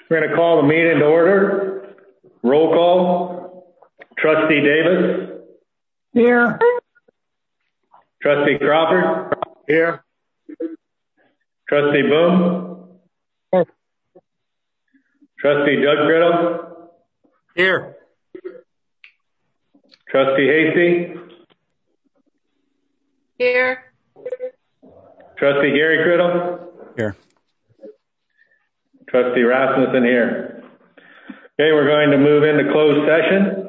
We're going to call the meeting to order. Roll call. Trustee Davis. Here. Trustee Crawford. Here. Trustee Boone. Here. Trustee Doug Criddle. Here. Trustee Hasty. Here. Trustee Gary Criddle. Here. Trustee Rasmussen here. Okay, we're going to move into closed session.